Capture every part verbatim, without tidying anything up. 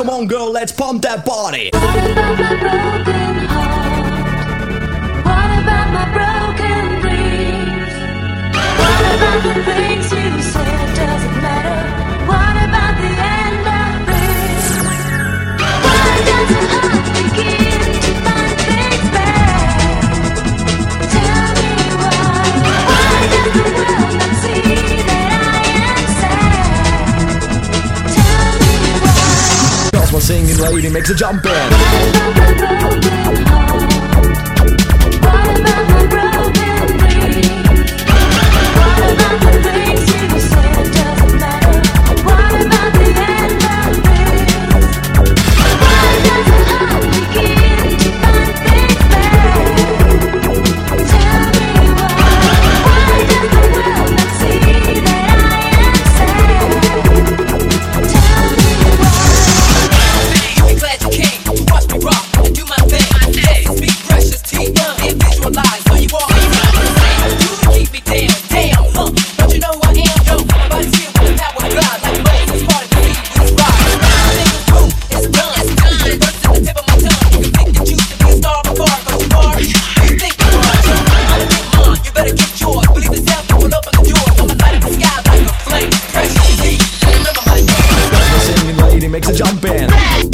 Come on, girl, let's pump that body. What about my broken heart? What about my broken dreams? What about the things you said doesn't matter? What about the end of this? Why doesn't I begin to find things bad? Tell me why. Why does the world not see that I am sad? Tell me why. Cause my singing lady makes a jump in. What about my broken heart? What about my broken dreams? What about the things you said doesn't matter? What about the end of this? Why doesn't I begin to find things bad? Tell me why. Why does the world not see that I am sad? Tell me why. Be glad you came to watch me rock and do my thing. Speak precious tea, and visualize who you are. You keep me down, damn, huh? Don't you know I am? Yo, my body's filled with the power of God, like Moses parted the sea with his rod. Nothing is true, it's done. It's done. First in the tip of my tongue. You think that you should be a star before, but you are. You think you are. I'm a big mom, you better get yours. Believe the sound, people open the door. I'ma light up the sky like a flame. Precious tea, remember my name. Cause my singing lady makes a jump in.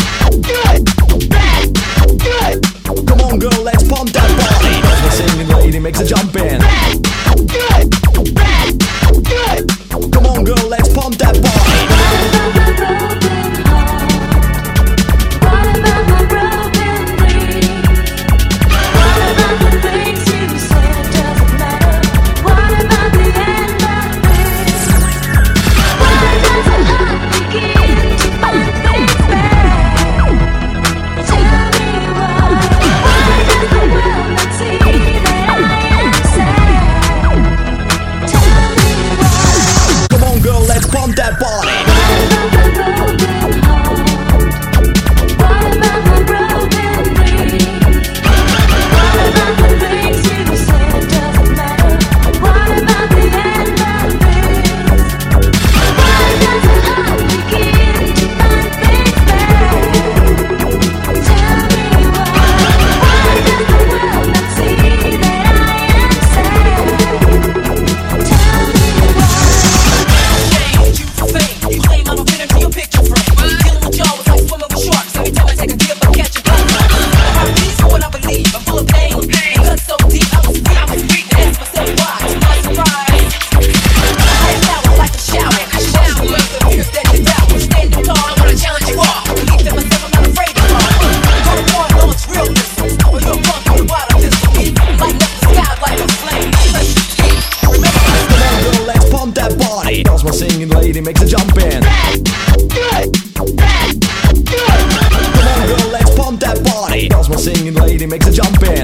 Come on, girl, let's pump that body. Cause my singing lady makes a jump in. Come on, girl, let's pump that body. What about my broken heart? What about my broken dreams? What about the things you said doesn't matter? What about the end of this? Why doesn't I begin to find things bad? Tell me why. Why does the world not see that I am sad? Tell me why. Come on, girl, let's pump that body. What about my broken heart? What about my broken dreams? What about the things you said doesn't matter? What about the end of this? Why doesn't I begin to find things bad? Tell me why. Why does the world not see that I am sad? Tell me why. Change you for fame. You claim I don't fit into your picture frame. Dealing with y'all was like swimming with sharks. Every time I take a dip, I catch a bite. My heart beats for what I believe. I'm full of pain. Cut so deep, I was weak. I was weak. And ask myself why. To my surprise, I had power like a shower. I shower with the fears that you doubt. Standing tall, I wanna challenge you all. Believe in myself, I'm not afraid to fall. Go to war, know it's realness. When you're a punk, you're wild, I'm just a beat. Light up the sky like a flame. Remember my Come on, girl, let's pump that body. Cause my singing lady makes a jump in. Come on, girl, let's pump that body. Cause my singing lady makes a jump in.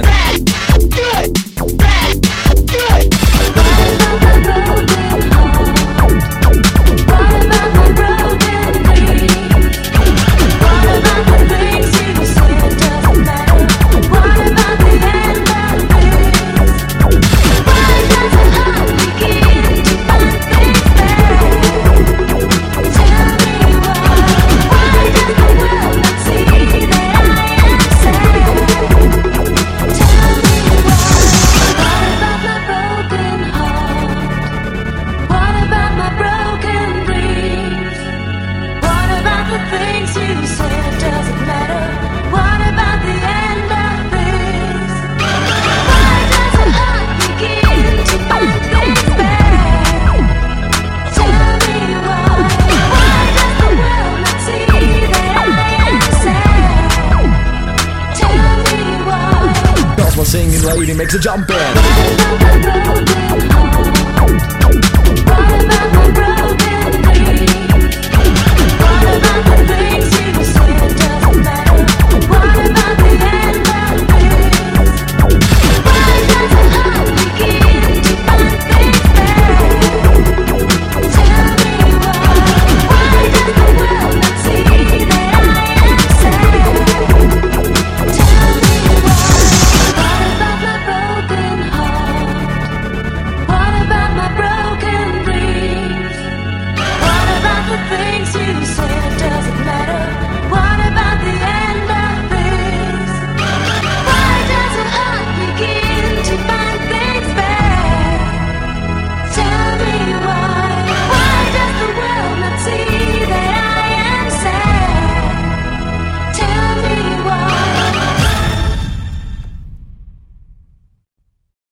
What about my broken dreams? What about the things you said doesn't matter? What about the end of this? Why doesn't I begin to find things bad? Tell me why. Why does the world not see that I am sad? Tell me why. What about my broken heart? What about my broken dreams? What about the things you said doesn't matter? What about the end of this? Why doesn't I begin to find things bad? Tell me why. Why does the world not see that I am sad? Tell me why. Cause my singing lady makes a jump in. What about my broken